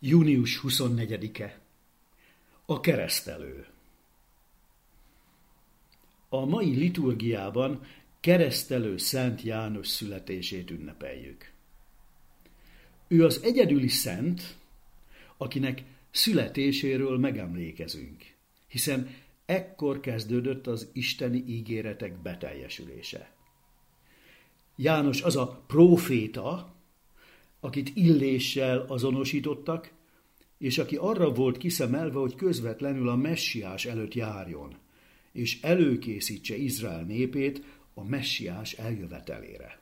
Június 24-e. A keresztelő. A mai liturgiában keresztelő Szent János születését ünnepeljük. Ő az egyedüli szent, akinek születéséről megemlékezünk, hiszen ekkor kezdődött az isteni ígéretek beteljesülése. János az a próféta, akit Illéssel azonosítottak, és aki arra volt kiszemelve, hogy közvetlenül a messiás előtt járjon, és előkészítse Izrael népét a messiás eljövetelére.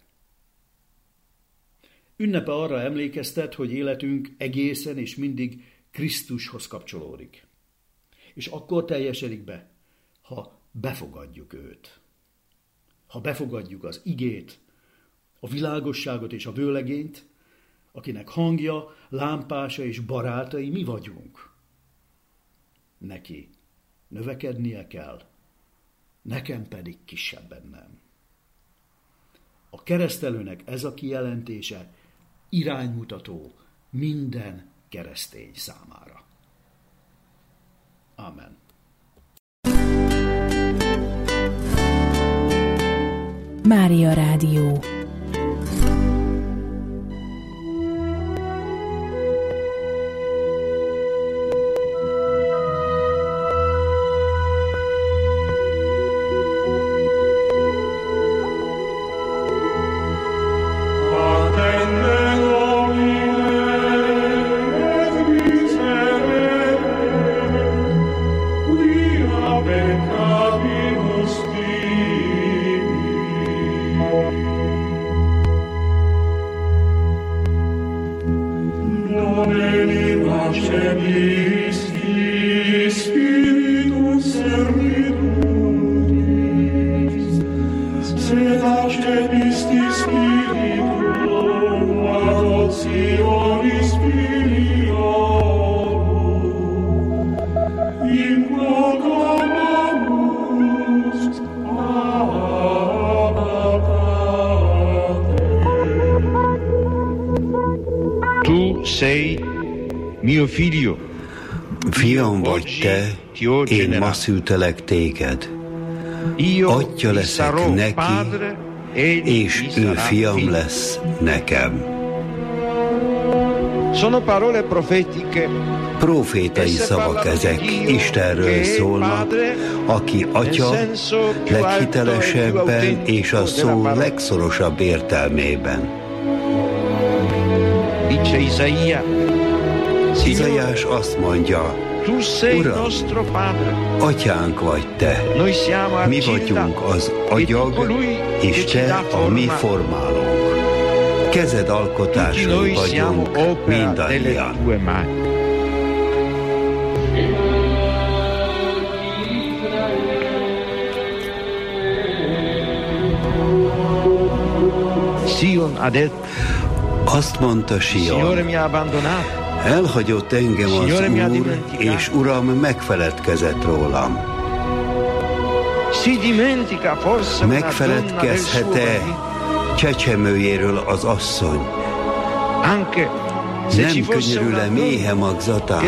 Ünnepe arra emlékeztet, hogy életünk egészen és mindig Krisztushoz kapcsolódik. És akkor teljesedik be, ha befogadjuk őt. Ha befogadjuk az igét, a világosságot és a vőlegényt, akinek hangja, lámpása és barátai mi vagyunk. Neki növekednie kell, nekem pedig kisebb bennem. A keresztelőnek ez a kijelentése iránymutató minden keresztény számára. Amen. Mária Rádió. Fiam vagy te, én ma szültelek téged. Atya leszek neki, és ő fiam lesz nekem. Profétai szavak ezek, Istenről szólnak, aki atya leghitelesebben és a szó legszorosabb értelmében. Izaiás azt mondja, Uram, atyánk vagy te, mi vagyunk az agyag, és te a mi formálónk. Kezed alkotásai vagyunk mindannyian. Azt mondta Sion, elhagyott engem az Úr, és Uram megfeledkezett rólam. Megfeledkezhet-e csecsemőjéről az asszony? Nem könyörül-e méhe magzatán?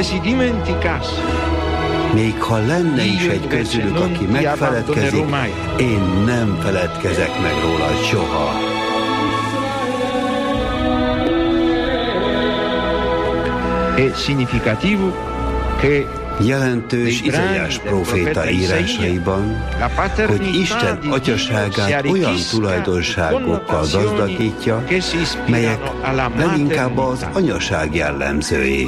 Még ha lenne is egy közülük, aki megfeledkezik, én nem feledkezek meg róla soha. Jelentős Izaiás próféta írásaiban, hogy Isten atyaságát olyan tulajdonságokkal gazdagítja, melyek leginkább az anyaság jellemzői.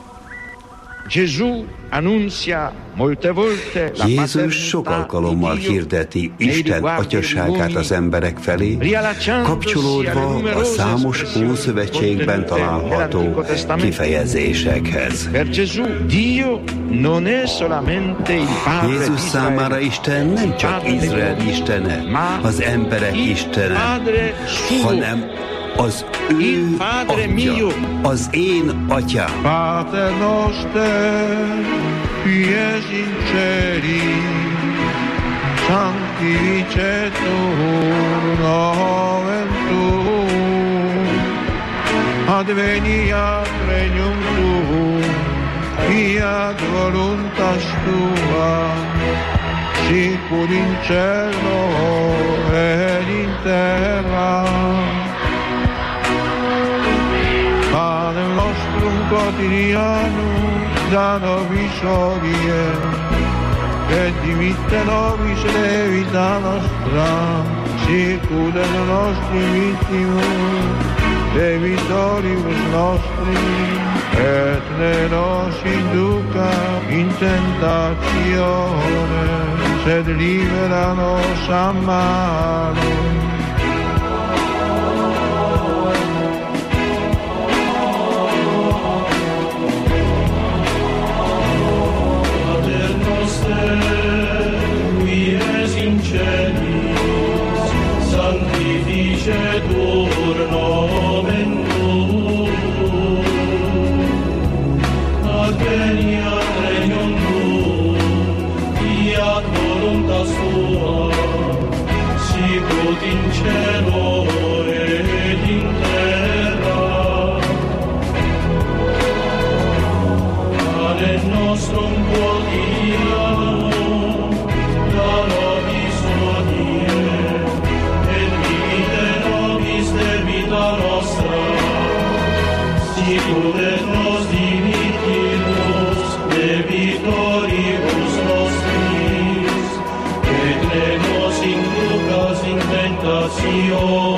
Jézus sok alkalommal hirdeti Isten atyaságát az emberek felé, kapcsolódva a számos Ószövetségben található kifejezésekhez. Jézus számára Isten nem csak Izrael istene, az emberek istene, hanem az ő atya, az én atyám. Pater noster, qui es in celi, sanctificetur nomen tuum, adveniat regnum tuum, fiat voluntas tua, sicur in cielo ed in terra. Pane nostrum quotidianum da nobis hodie, et dimitte nobis debita nostra, sicur et nostri vittimus debitoribus nostri, et ne nos induca in tentatione, sed libera nos a malo. Qui es in celis, sanctificetur nomen tuum, adveniat regnum tuum, fiat voluntas tua, sicut in cielo et in terra. Pane nostrum quotidianum da nobis hodie, et dimitte nobis debita nostra, sicur et nos dimittimus debitoribus nostris, et ne nos inducas in tentationem,